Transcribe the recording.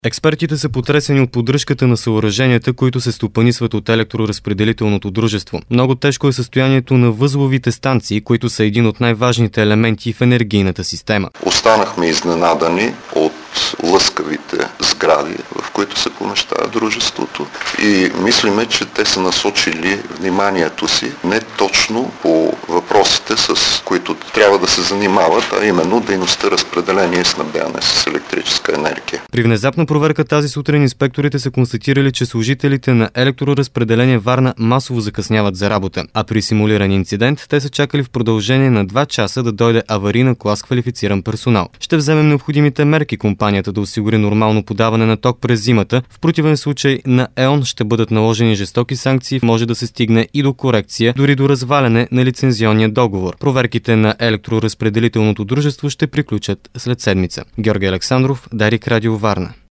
Експертите са потресени от поддръжката на съоръженията, които се стопанисват от електроразпределителното дружество. Много тежко е състоянието на възловите станции, които са един от най-важните елементи в енергийната система. Останахме изненадани от лъскавите сгради, в които се помещава дружеството, и мислиме, че те са насочили вниманието си не точно по въпросите, с които трябва да се занимават, а именно дейността разпределение и снабдяване с електрическа енергия. При внезапна проверка тази сутрин инспекторите са констатирали, че служителите на електроразпределение Варна масово закъсняват за работа, а при симулиран инцидент те са чакали в продължение на 2 часа да дойде аварийна кола с квалифициран персонал. Ще вземем необходимите мерки компанията да осигури нормално подаване на ток през зимата. В противен случай на ЕОН ще бъдат наложени жестоки санкции, може да се стигне и до корекция, дори до разваляне на лицензионния договор. Проверките на електроразпределителното дружество ще приключат след седмица. Георги Александров, Дарик Радио Варна.